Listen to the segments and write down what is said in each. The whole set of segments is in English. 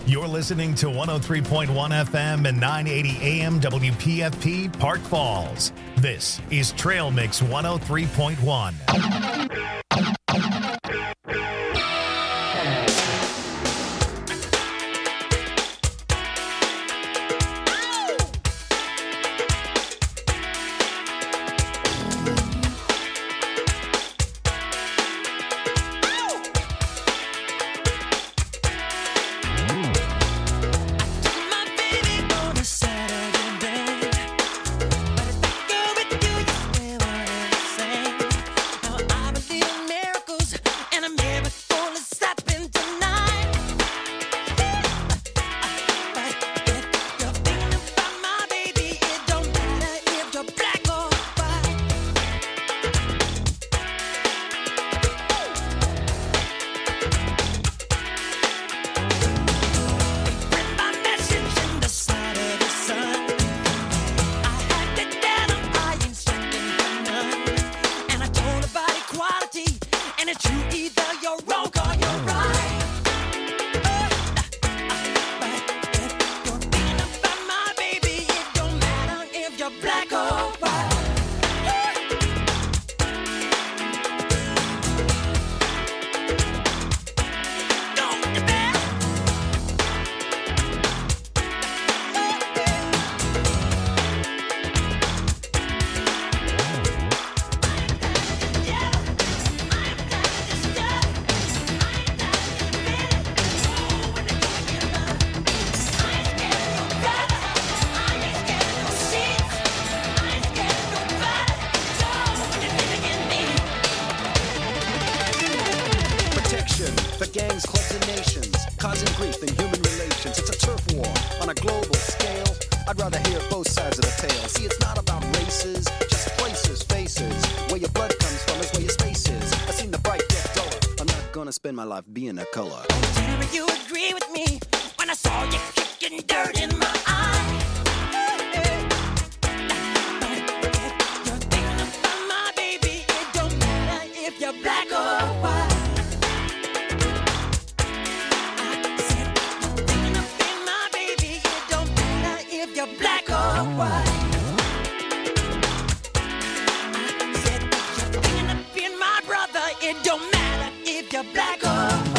You're listening to 103.1 FM and 980 AM WPFP Park Falls. This is Trail Mix 103.1. Spend my life being a color. Tell me you agree with me when I saw you kicking dirt in my eye. If you're thinking about my baby, it don't matter if you're black or white. I said you're thinking about my baby, it don't matter if you're black or white. I said you're thinking of being my brother, it don't matter if you're black or white.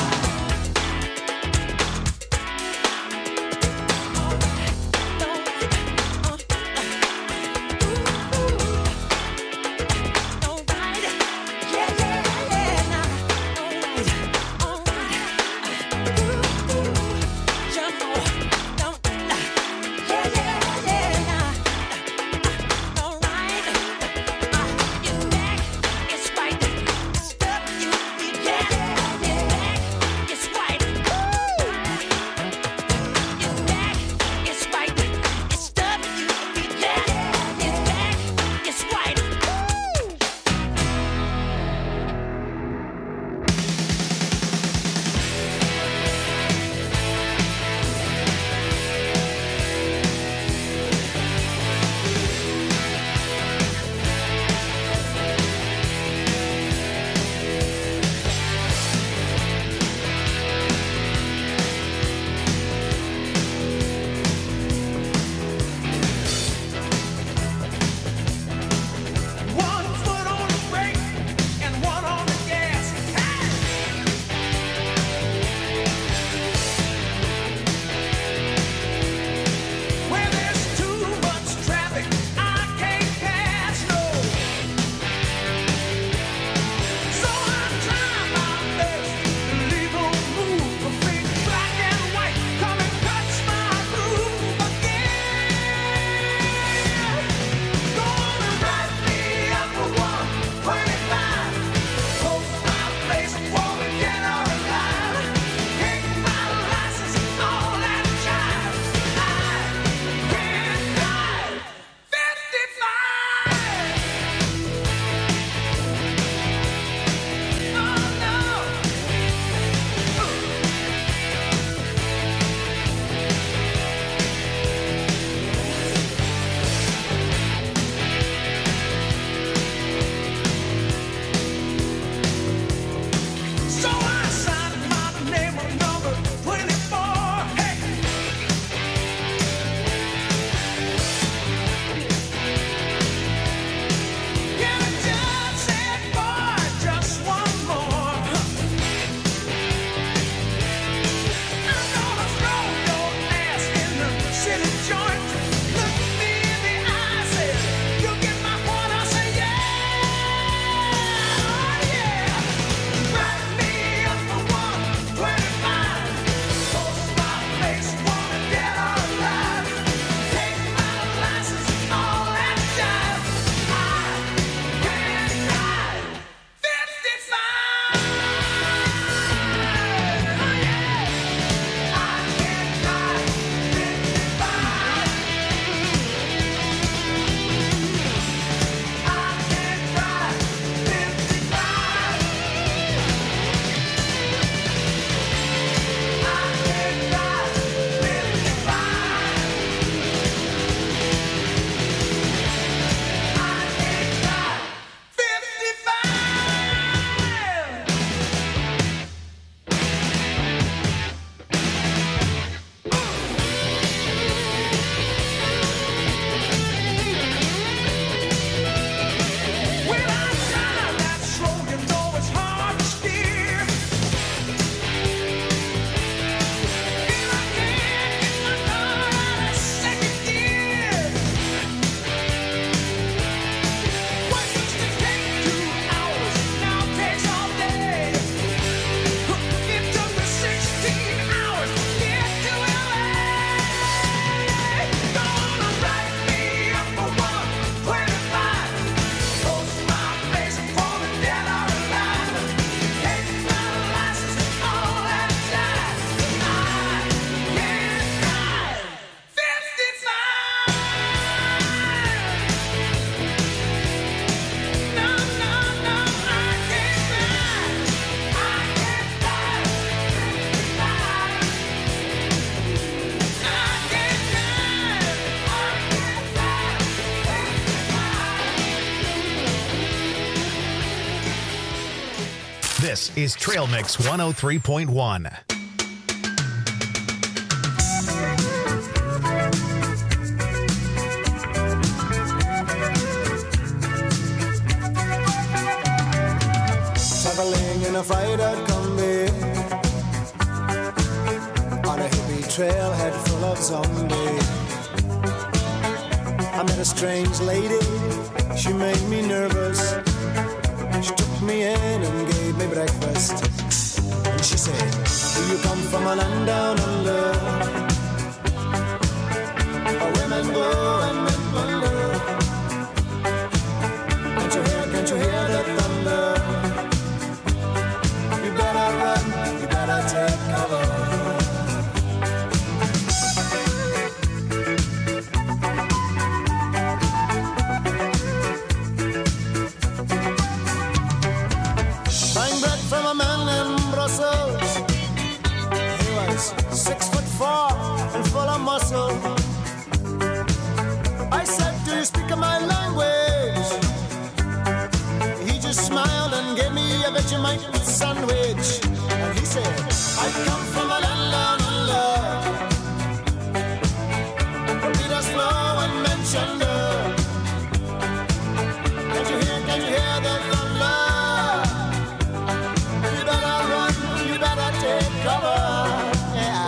This is Trail Mix 103.1. Traveling in a fried-out Kombi on a hippie trailhead full of zombies. I met a strange lady, she made me nervous. She took me in and gave me breakfast. And she said, do you come from a land down under, where women go and men plunder? Can't you hear the thunder? You better run, you better take cover. Buying bread from a man in Brussels. He was 6'4" and full of muscle. I said, do you speak my language? He just smiled and gave me a Vegemite sandwich. And he said, I come from a land down under, where Peter's flow and mentioned her. Can't you hear the thunder? You better run, you better take cover. Yeah.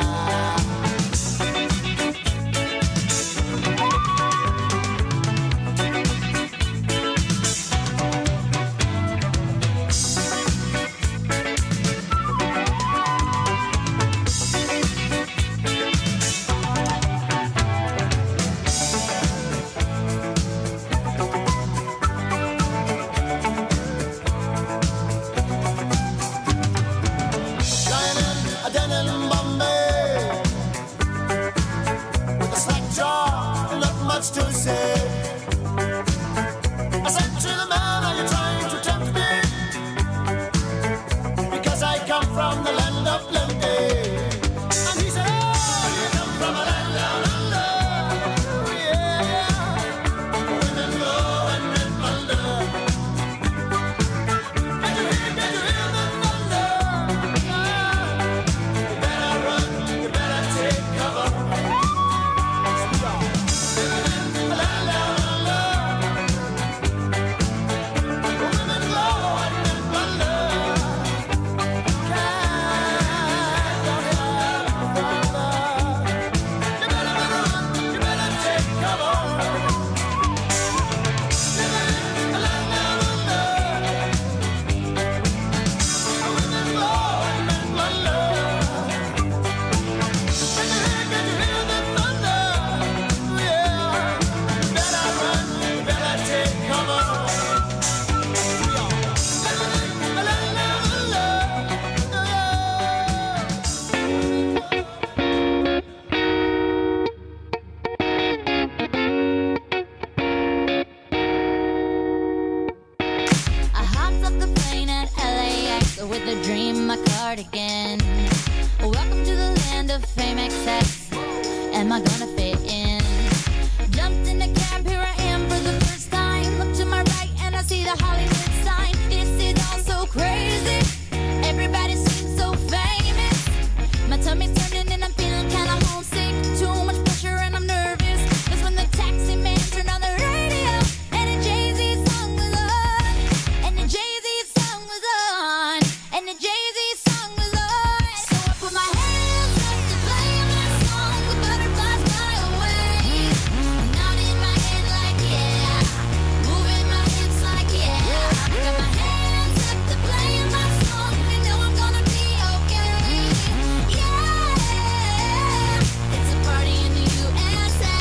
To say, I said to the man, are you trying to tempt me? Because I come from the land of plenty. And he said, oh, you come from a land down under. Yeah, women go and men plunder. Can't you hear the thunder? You better run, you better take cover. Again. Welcome to the land of fame excess. Am I gonna fit in? Jumped in the cab, here I am for the first time. Look to my right and I see the Hollywood sign. This is all so crazy. Everybody seems so famous. My tummy's turning and I'm feeling kinda homesick. Too much pressure and I'm nervous. That's when the taxi man turned on the radio and the Jay-Z song was on. And the Jay-Z song was on. And the Jay-Z song was on. So I put my hands up to play my song. The butterflies fly away. Nodding my head like yeah. Moving my hips like yeah. Got my hands up to play my song. You know I'm gonna be okay. Yeah. It's a party in the USA.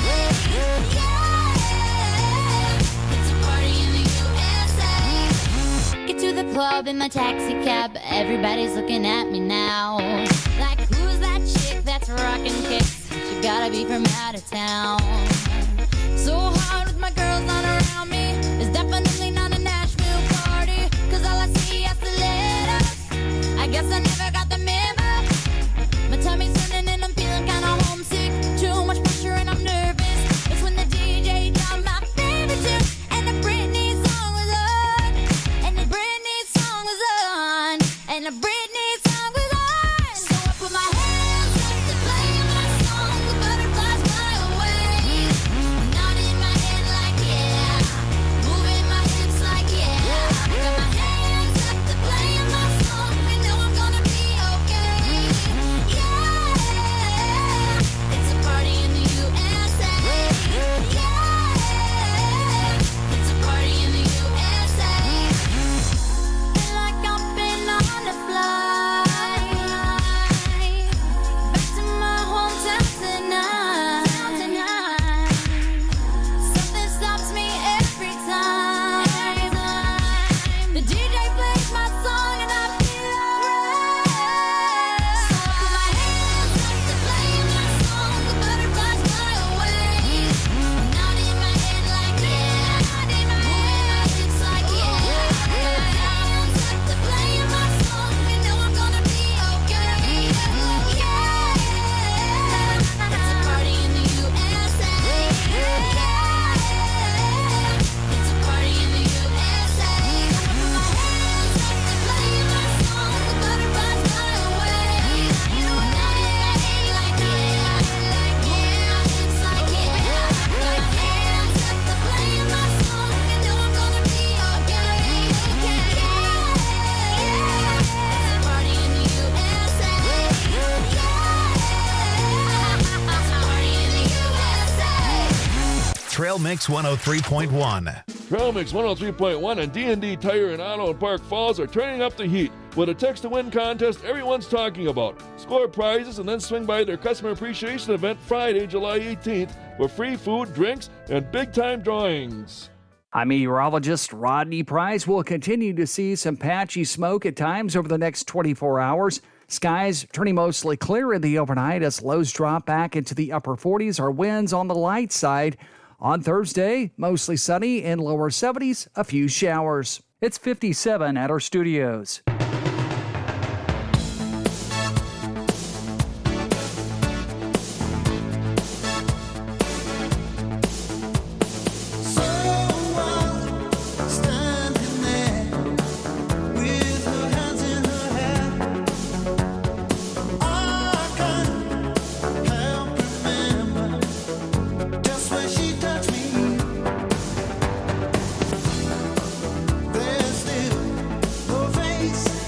Yeah. It's a party in the USA. Get to the club in my taxi cab. Everybody's looking at me now. Like, who's that chick that's rocking kicks? She gotta be from out of town. So hard with my girls not around me. It's definitely not a Nashville party. Cause all I see is the letters. I guess I never got the memo. My tummy's turning and I'm feeling kinda homesick. Too much pressure and I'm nervous. It's when the DJ dropped my favorite tune. And the Britney song was on. And the Britney song was on. And Trail Mix 103.1. Trail Mix 103.1 and D&D Tire and Auto in Park Falls are turning up the heat with a text-to-win contest everyone's talking about. Score prizes and then swing by their customer appreciation event Friday, July 18th with free food, drinks, and big-time drawings. I'm meteorologist Rodney Price. We'll continue to see some patchy smoke at times over the next 24 hours. Skies turning mostly clear in the overnight as lows drop back into the upper 40s. Our winds on the light side. On Thursday, mostly sunny in lower 70s, a few showers. It's 57 at our studios. There's still no face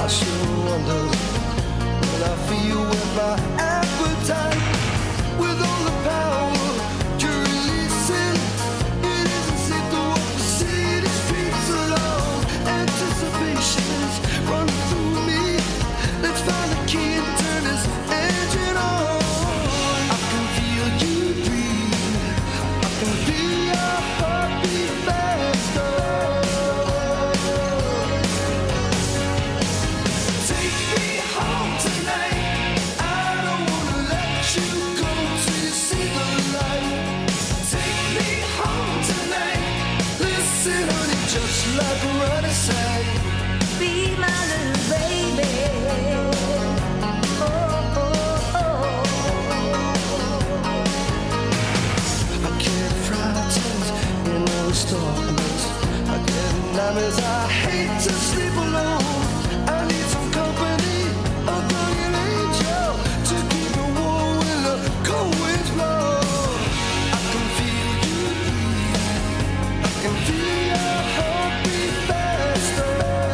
I sure wonder when I feel with my appetite, with all the power you're releasing. It isn't safe to walk the city streets alone. Anticipation's running through me. Let's find the key and turn this engine on. I can feel you breathe. I can feel your heartbeat faster. Take me home tonight. I don't wanna let you go till you see the light. Take me home tonight. Listen, honey, just like Ronnie sang. Be my little baby. Oh, oh, oh. I get frightened in all this darkness. I get nightmares. I hate to sleep alone. I need some company, a guardian angel to keep me warm when the cold winds blow. I can feel you breathe. I can feel your heartbeat faster.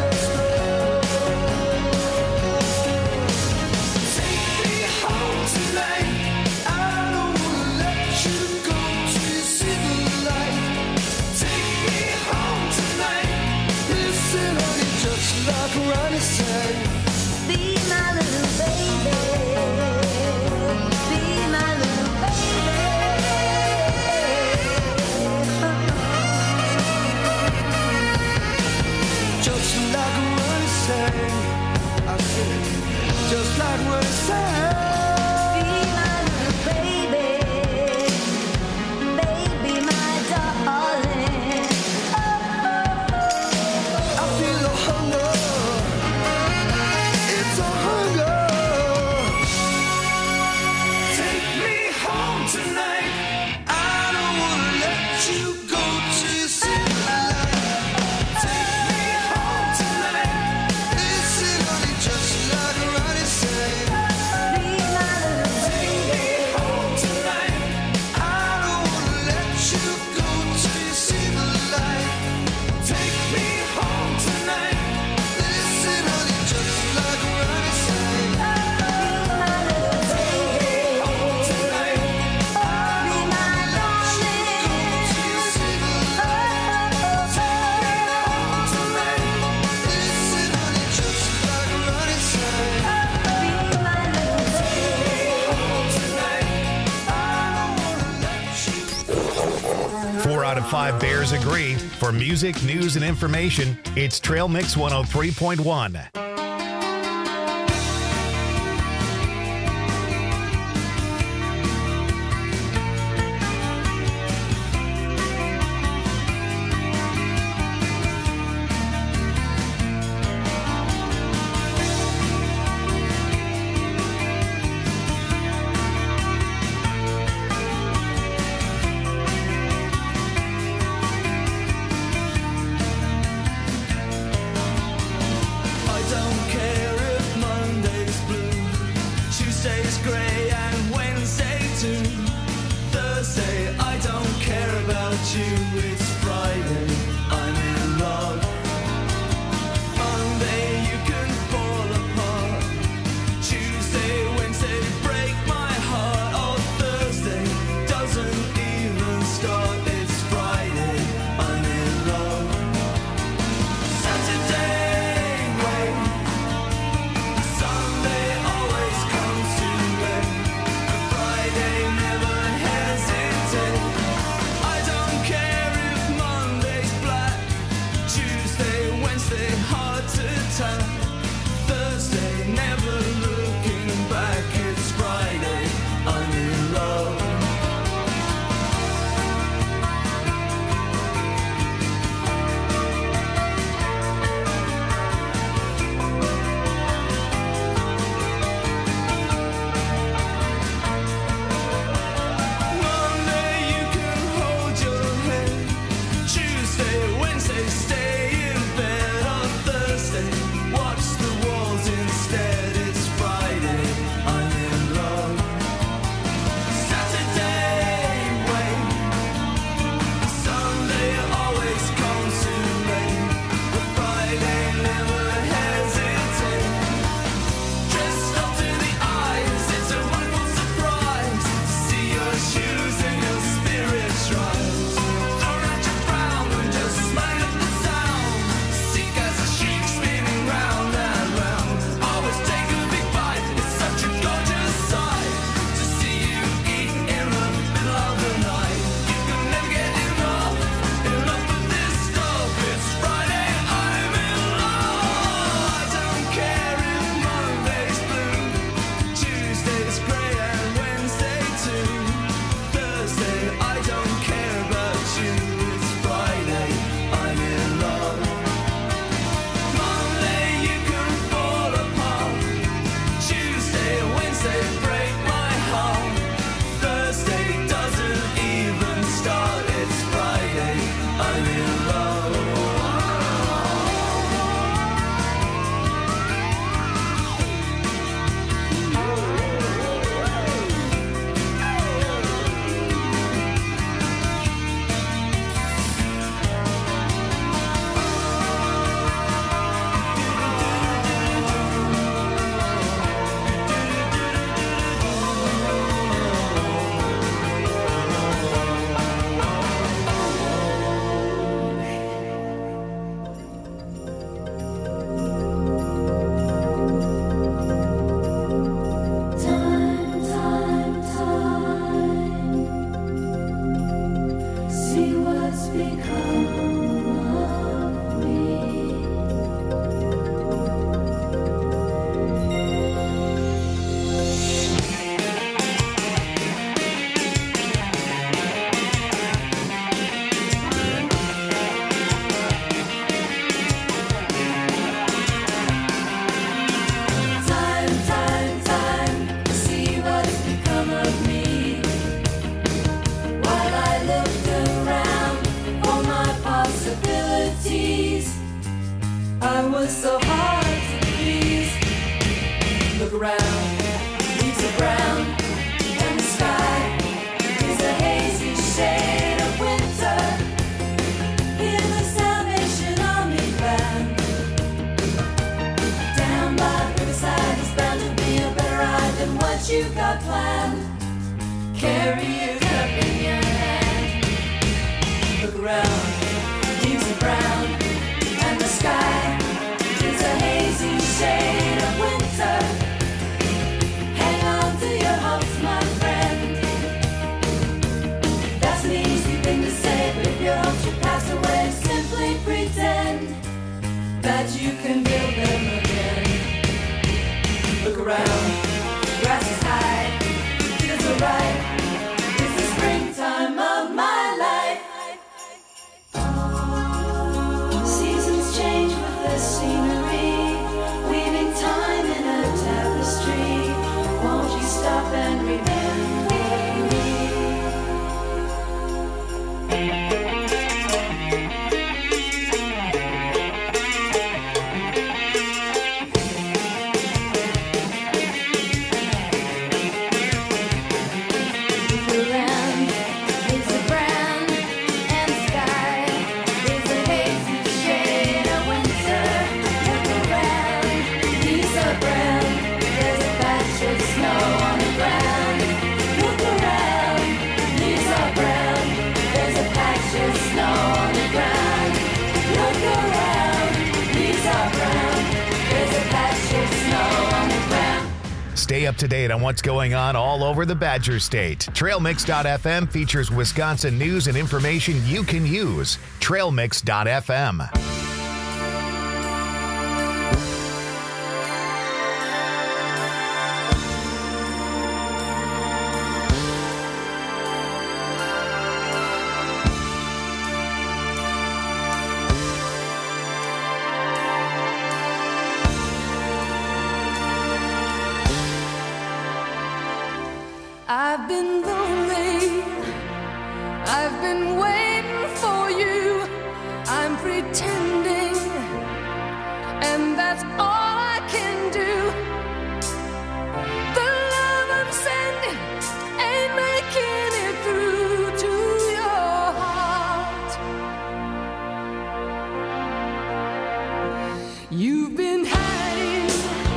Take me home tonight. I don't wanna let you go till you see the light. Take me home tonight. Listen, honey, just like Ronnie sang. Be my little baby. Be my little baby. Just like Ronnie sang. I said, just like Ronnie sang. Be my little baby. Baby, my darling. I feel the hunger. It's a hunger. Take me home tonight. I don't wanna let you go till you see the light. Take me home tonight. Listen, honey, just like Ronnie sang. Be my little Take me home tonight. I don't wanna let you go till you see the light. Take me home tonight. Listen, honey, just like Ronnie sang. Home tonight. I don't wanna let you go till you see the light. Take me home tonight. Listen, honey, just like Ronnie sang. Home tonight. I don't wanna let you. 4 out of 5 Bears agree. For music, news, and information, it's Trail Mix 103.1. I don't was so hard to please. Look around, leaves are brown, and the sky is a hazy shade of winter. Hear the Salvation Army band. Down by the riverside is bound to be a better ride than what you got planned. Carry your cup in your hand. Look around, leaves are brown, and the sky is a hazy shade of winter. Hang on to your hopes, my friend. That's an easy thing to say, but if your hopes should pass away, simply pretend that you can build them again. Look around, grass is high, fields are ripe. It's the springtime of my life. Seasons change with the scenery, weaving time in a tapestry. Won't you stop and remember me? The land is a brown, and the sky is a hazy shade of winter. Look around, leaves are brown, there's a patch of snow on the ground. Look around, leaves are brown, there's a patch of snow on the ground. Look around, leaves are brown, there's a patch of snow on the ground. Stay up to date on what's going on all over the Badger State. TrailMix.fm features Wisconsin news and information you can use. TrailMix.fm. I've been lonely, I've been waiting for you. I'm pretending, and that's all I can do. The love I'm sending ain't making it through to your heart. You've been hiding,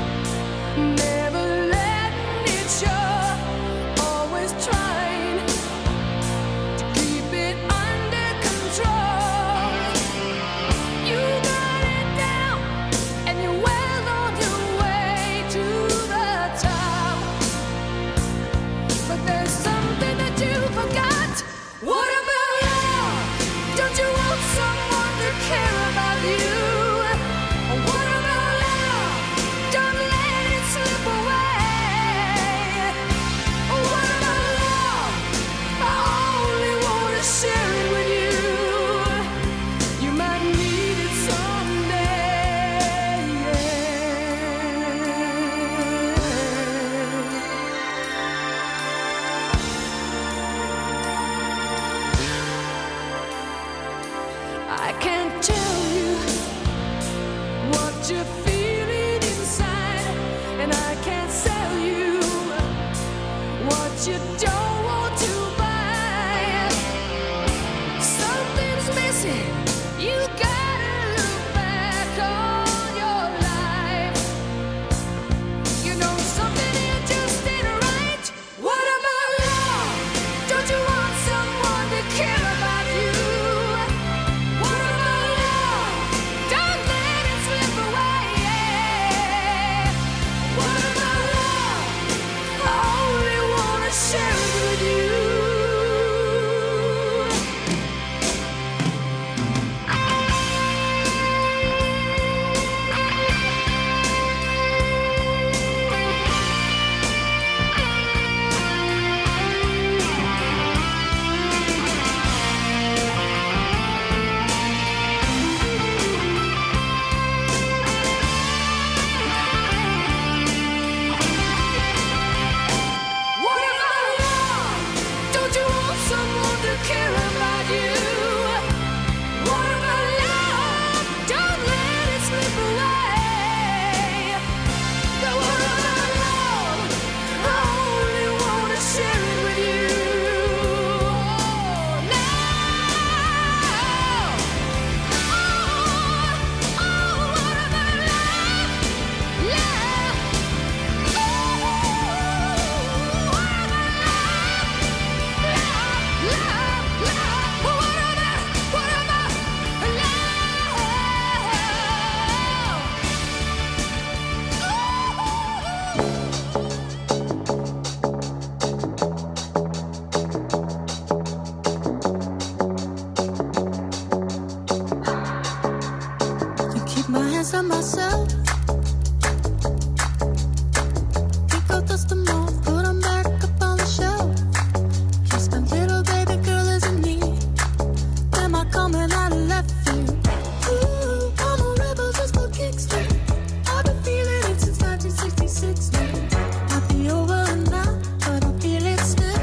never letting it show, always trying to keep it under control. You got it down, and you're well on your way to the top. But there's something that you forgot. What about love? Don't you want someone to care about you? What about love? Don't let it slip away. What about love? I only want to share it with you. You might need it someday. I can't tell you what you're feeling inside, and I can't sell you what you don't want to buy. Something's missing. You gotta look back on your life. You know something here just ain't right. What about love? Don't you want someone to care about you? What about love? Don't let it slip away. myself. Pick up dust them off, put them back up on the shelf. Kiss my little baby girl isn't me. Am I coming out of left field? Ooh, I'm a rebel just for kicks. I've been feeling it since 1966 now. Might be over now, but I feel it still.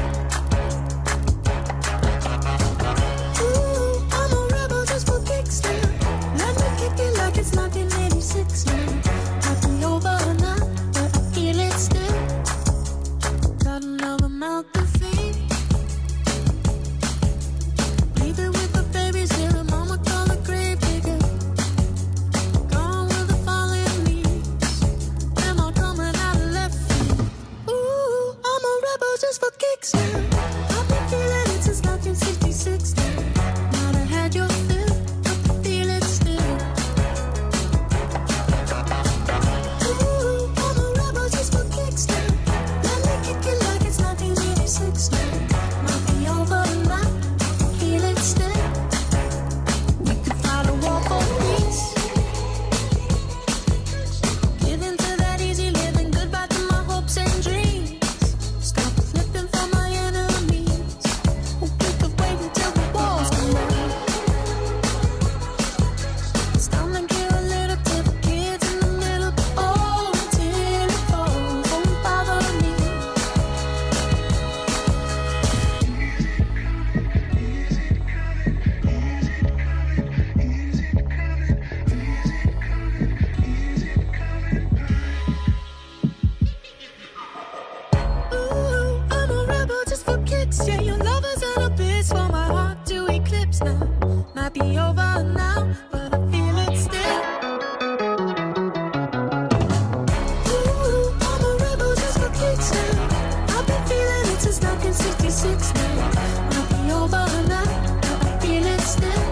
Ooh, I'm a rebel just for kicks now. Let me kick it like it's 1986 now. Might be over now, but I feel it still. Got another mouth to feed. Leaving with the babies here, mama call a grave digger. Gone with the falling leaves. Am I coming out of left field? Ooh, I'm a rebel just for kicks now. I've been feeling it since 1966 now. Might have had your fill, but I feel it still. Ooh, I'm a rebel just for kicks now. Let me kick it like it's 1986 now. Might be over now, I feel it still. We could fight a war for peace. Give in to that easy living, goodbye to my hopes and dreams. Stop flipping for my enemies. We could wait until the walls come down. It's time to give a little to the kids in the middle. Oh, until it falls, won't bother me. Ooh, I'm a rebel just for kicks. Yeah, your love is an abyss for my heart to eclipse now. Might be over now, but I feel it still. Ooh, I'm a rebel just for kicks now. I've been feeling it since 1966 now. Might be over now, but I feel it still.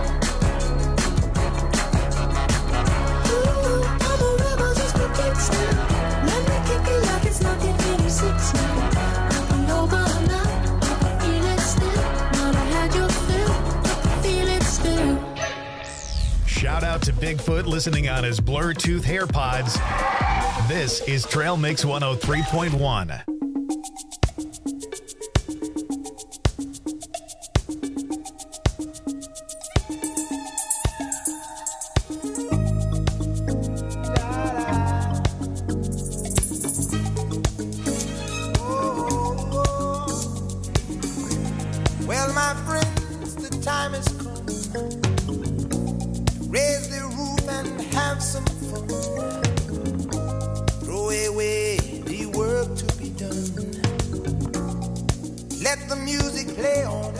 Ooh, I'm a rebel just for kicks now. Let me kick it like it's 1986 now. Might be over now, but I feel it still. Might have had your fill, but I feel it still. Shout out to Bigfoot listening on his Bluetooth AirPods. This is Trail Mix 103.1. Well, my friends, the time has come. Raise the roof and have some fun. Throw away the work to be done. Let the music play on.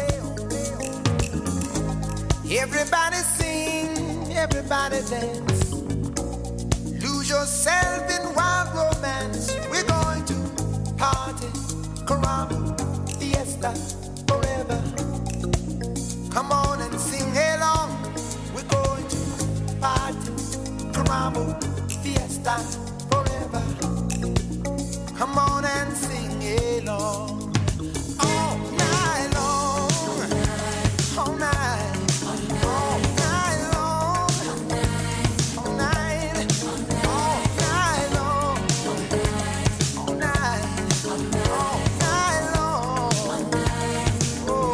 Everybody sing, everybody dance. Lose yourself in wild romance. We're going to party, caramba, fiesta, forever. Come on and sing along. We're going to party, caramba, fiesta, forever. Come on and sing along. All night long, all night, all night long, all night, all night long, all night, all night long. Oh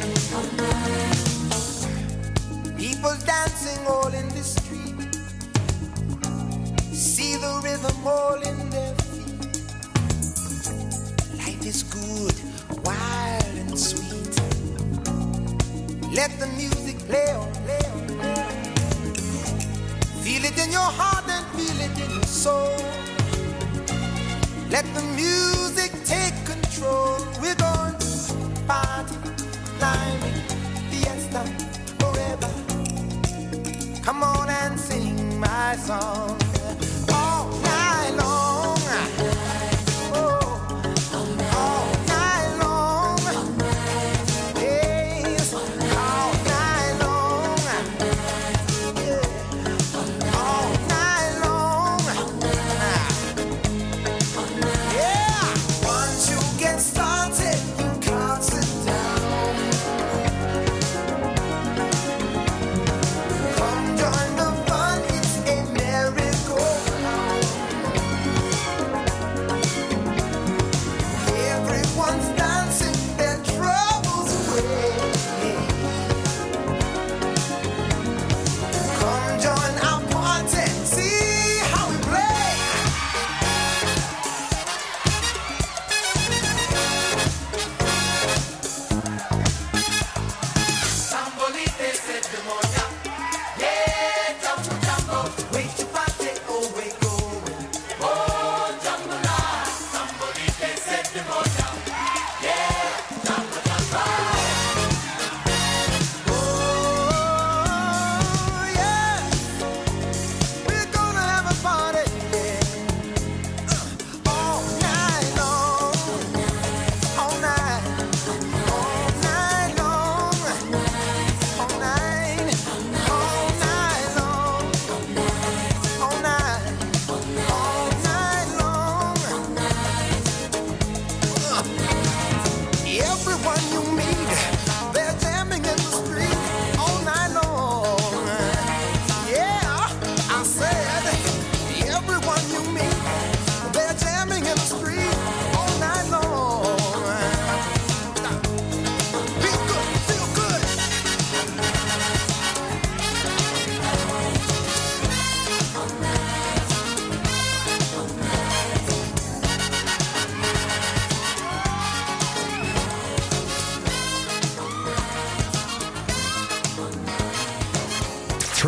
yeah. People dancing all in the street. See the rhythm all in their feet. Life is good, wild and sweet. Let the music play on, play on, play on. Feel it in your heart and feel it in your soul. Let the music take control. We're going to party, climbing, fiesta, forever. Come on and sing my song. All night long. Oh, all night long. Yes, all night long. Yeah, all night long. Yeah, once you get started, you can't sit down. Come join the fun, it's a merry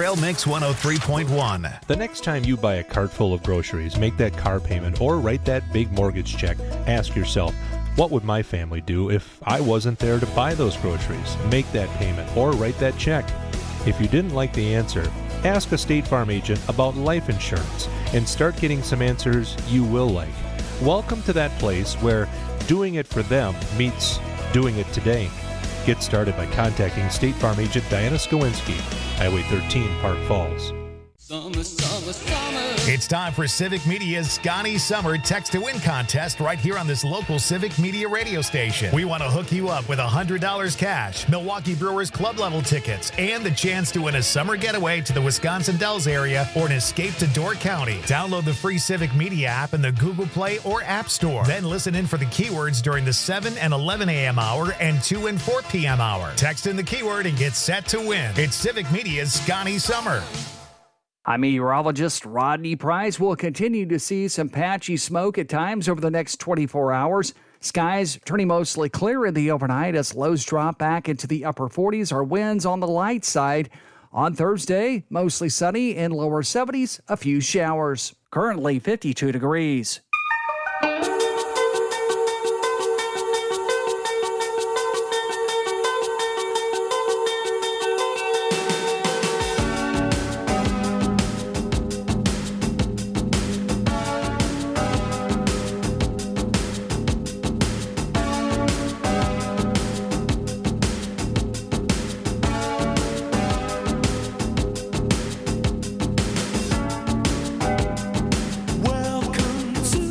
Trail Mix 103.1. The next time you buy a cart full of groceries, make that car payment, or write that big mortgage check, ask yourself, what would my family do if I wasn't there to buy those groceries, make that payment, or write that check? If you didn't like the answer, ask a State Farm agent about life insurance and start getting some answers you will like. Welcome to that place where doing it for them meets doing it today. Get started by contacting State Farm agent Diana Skowinski, Highway 13, Park Falls. Summer, summer, summer. It's time for Civic Media's Scotty Summer Text to Win contest right here on this local Civic Media radio station. We want to hook you up with $100 cash, Milwaukee Brewers club level tickets, and the chance to win a summer getaway to the Wisconsin Dells area or an escape to Door County. Download the free Civic Media app in the Google Play or App Store. Then listen in for the keywords during the 7 and 11 a.m. hour and 2 and 4 p.m. hour. Text in the keyword and get set to win. It's Civic Media's Scotty Summer. I'm meteorologist Rodney Price. We'll continue to see some patchy smoke at times over the next 24 hours. Skies turning mostly clear in the overnight as lows drop back into the upper 40s. Our winds on the light side. On Thursday, mostly sunny in lower 70s, a few showers. Currently 52 degrees. Welcome to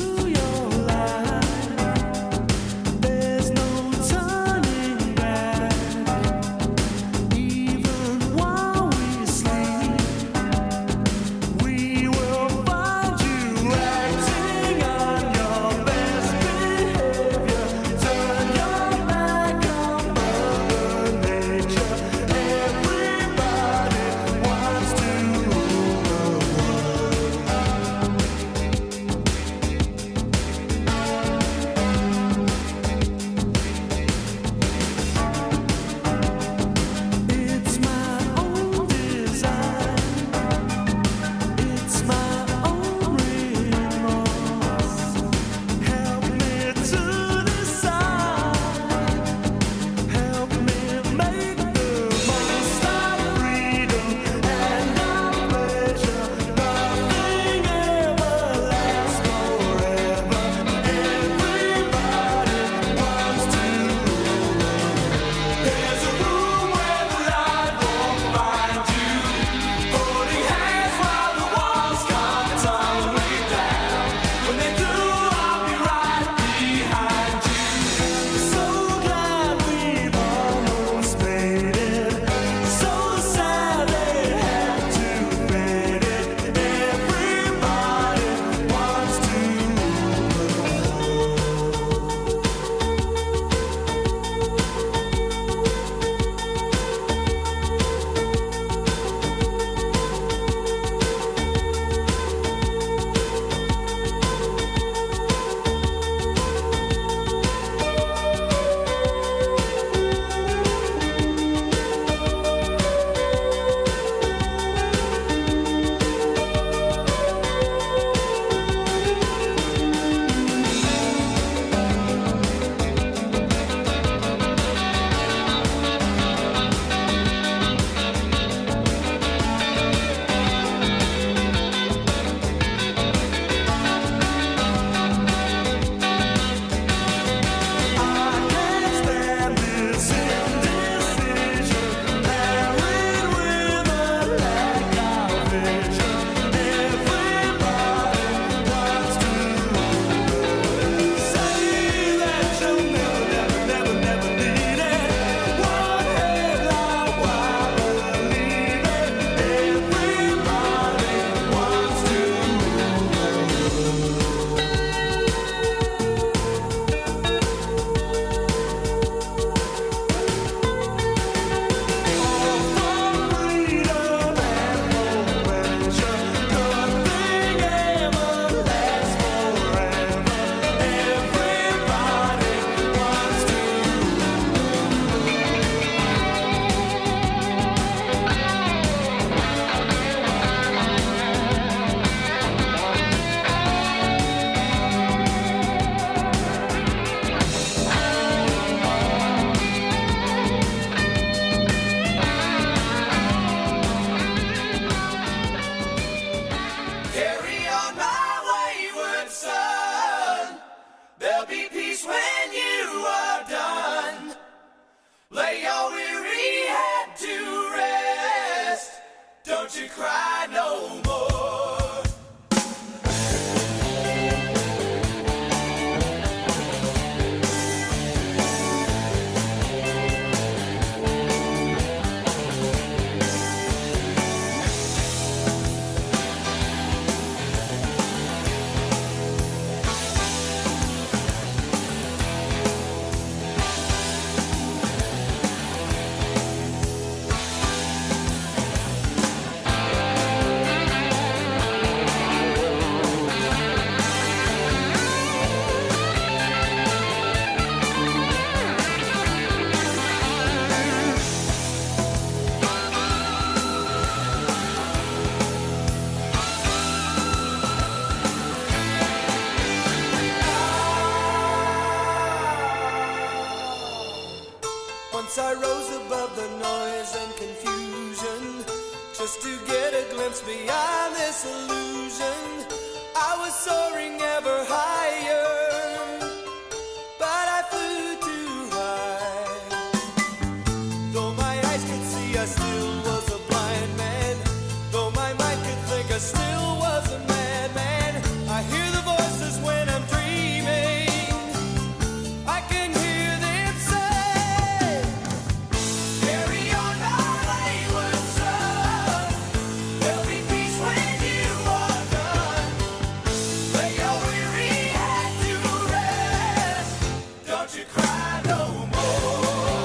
once I rose above the noise and confusion, just to get a glimpse beyond this illusion. I was soaring ever higher, but I flew too high. Though my eyes could see, I still was a blind man. Though my mind could think, I still was a madman. I hear the voices when I'm dreaming. I can hear them say, carry on our wayward son. There'll be peace when you are done. Lay your weary head to rest. Don't you cry no more.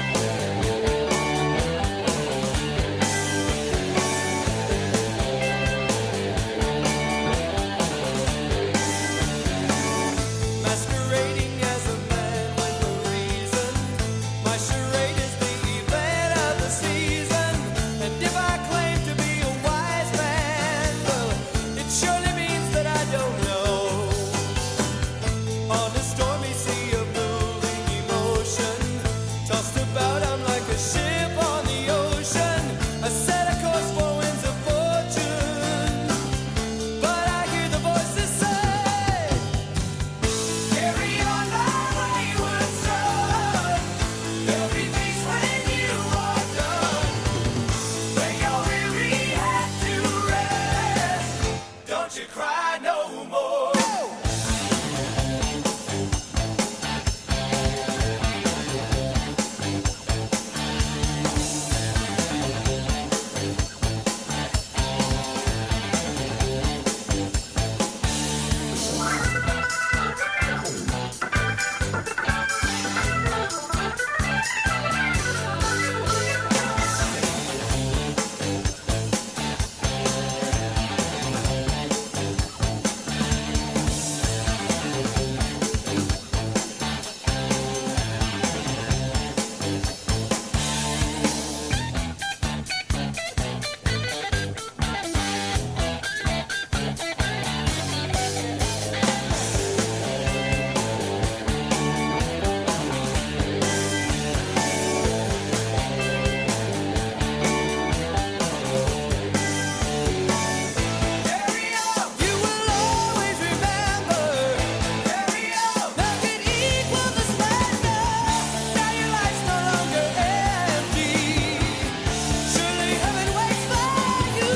Masquerading as a man with a reason. My charade is the event of the season. And if I claim to be a wise man, well, it surely means that I don't know. On a stormy sea of moving emotion, tossed about, I'm like a ship on the ocean. I set a course for winds of fortune, but I hear the voices say, carry on our wayward son. There'll be peace when you are done. Lay your weary head to rest. Don't you cry no more. You will always remember. Carry on. Nothing equals the splendor. Now your life's no longer empty. Surely heaven waits for you.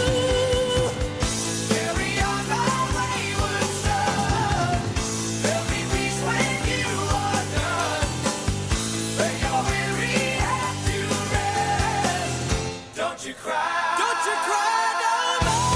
Carry on, our wayward son. There'll be peace when you are done. Lay your weary head to rest. Don't you cry. Don't you cry no more.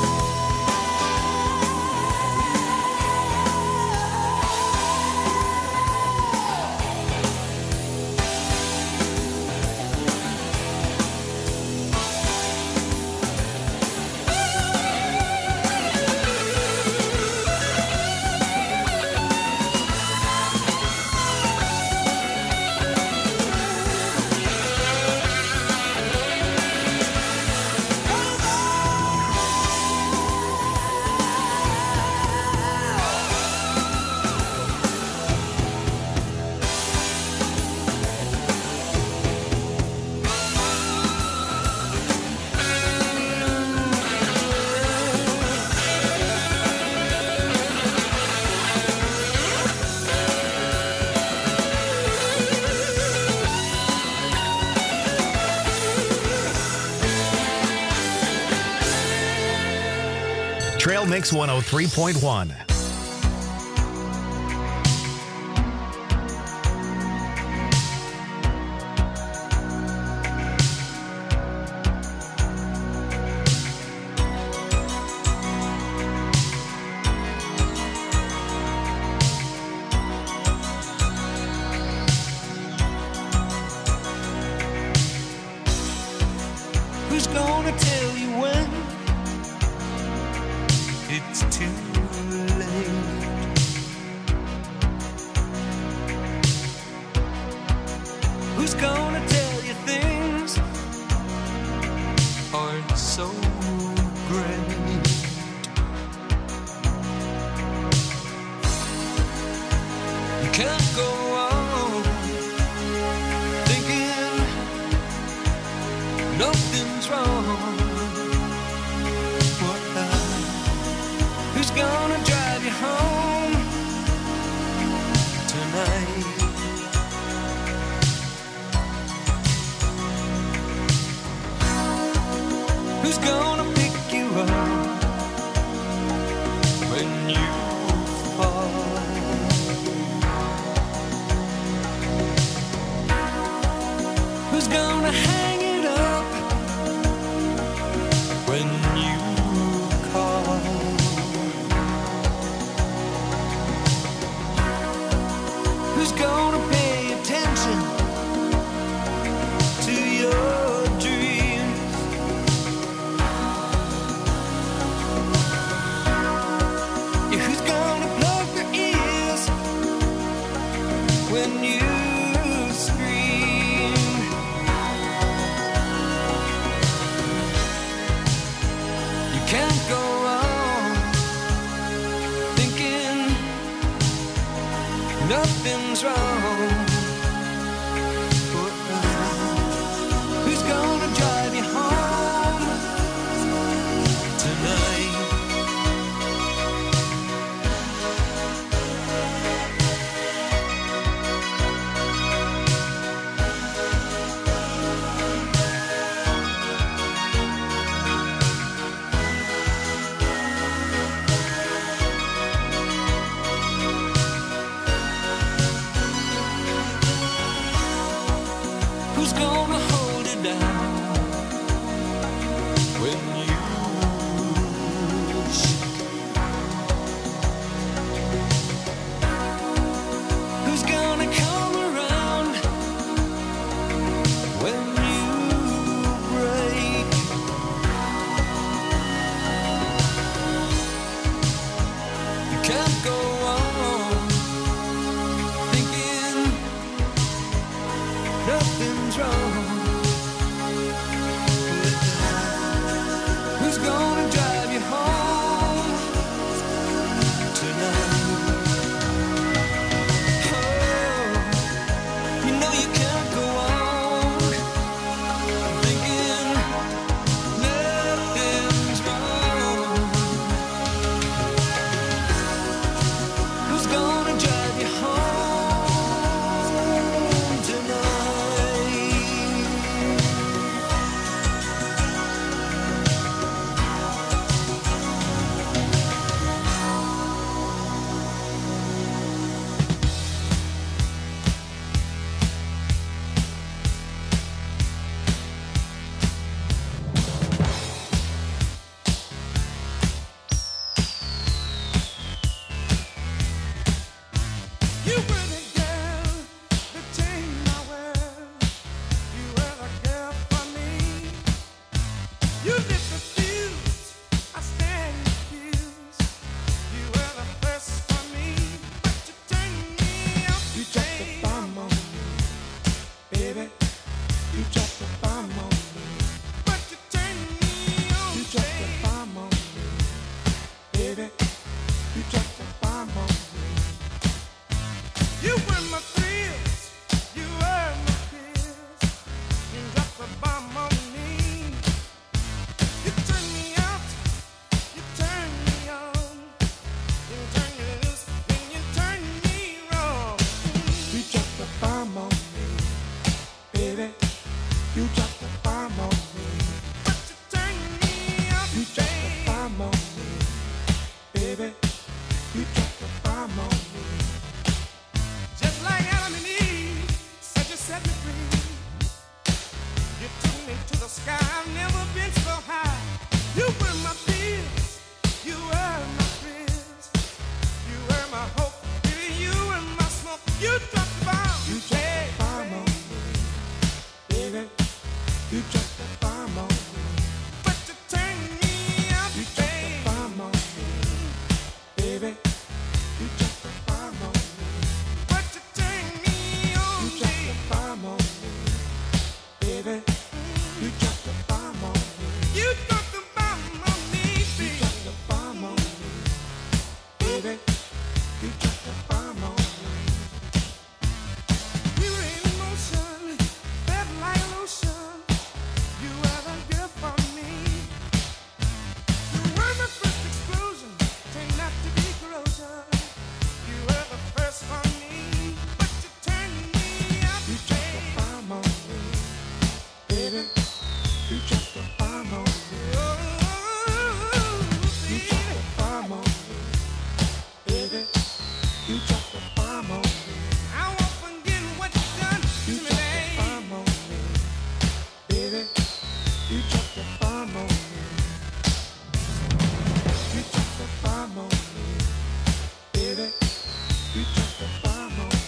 Trail Mix 103.1. Who's gonna tell you when it's too late? Who's gonna tell you things aren't so great? You can't go on thinking nothing's wrong. Who's gonna drive you home tonight? Who's gonna hold it down when you shake? Who's gonna come around when you break? You can't go on thinking nothing's wrong. Who's gonna drive you home tonight? Oh, you know you can't go on thinking nothing's wrong. Who's gonna drive you home tonight? You were the girl that changed my world. You were the girl for me. You lit the fuse, I stand confused. You were the first for me, but you turned me off. You dropped the bomb on me, baby. You dropped the bomb on me, but you turned me on. You dropped the bomb on me, baby. You dropped the bomb on me. You were my thrills, you were my fears. You dropped the bomb on me. You turned me out, you turned me on. You turned me loose, then you turned me wrong. You dropped the bomb on me, baby. You dropped the bomb on me. But you turned me out, you dropped the bomb on me, baby. You dropped the bomb on me. Just like Adam and Eve, said you set me free. You took me to the sky, I've never been so high. You were my fears, you were my fears. You were my hope, baby, you were my smoke. You dropped the bomb, you dropped the bomb on me, baby. You dropped the bomb on me. But you turned me out, you dropped the bomb on me, baby. You dropped the bomb on me. But you turned me on, you dropped the bomb on me, baby. You dropped the bomb on me. You dropped the bomb on me, baby. You dropped the bomb on me, baby. You dropped the bomb on me. We were in motion, felt like an ocean. You were the girl for me. You were my first explosion, turned out to be corrosion. You were the first for me, but you turned me out. You dropped the bomb on me, baby. You dropped the bomb on me. You dropped the bomb on me, baby. You dropped the bomb on me. I won't forget what you done to me, baby. You dropped the bomb on me, baby. You dropped the bomb on me. You dropped the bomb on me, baby. You dropped the bomb on me.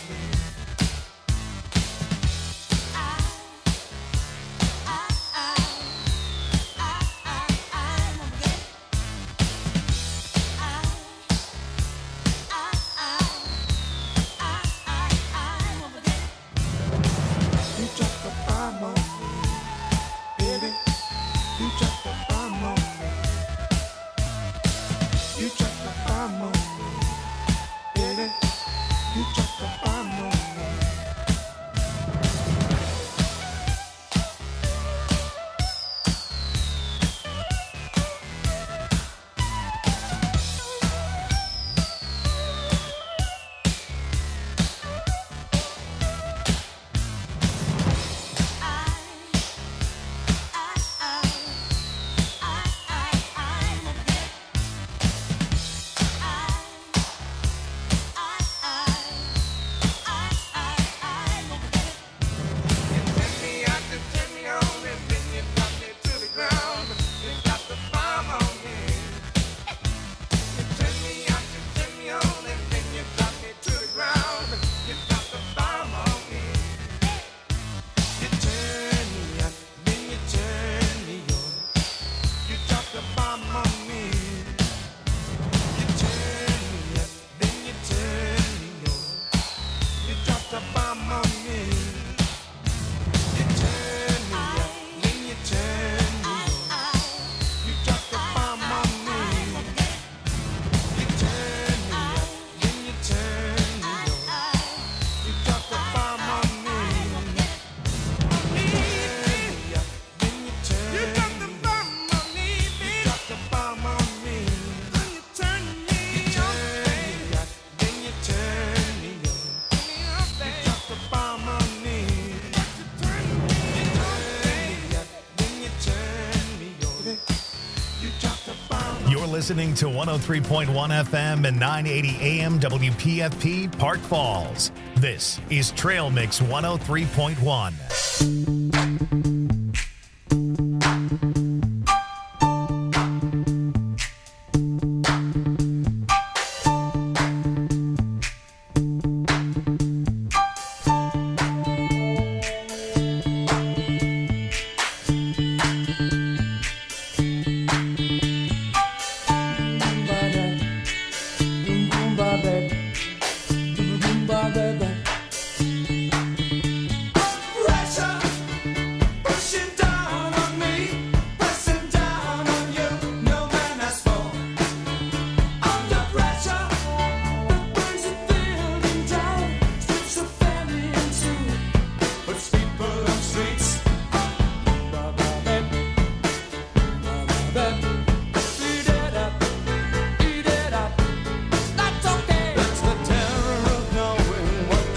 listening to 103.1 FM and 980 AM WPFP Park Falls. This is Trail Mix 103.1. Boom, boom, ba,